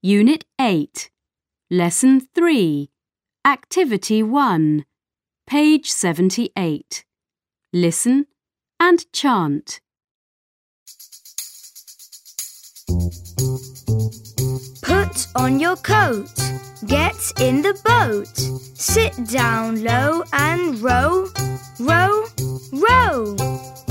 Unit 8, Lesson 3, Activity 1, page 78. Listen and chant. Put on your coat, get in the boat, sit down low and row, row, row.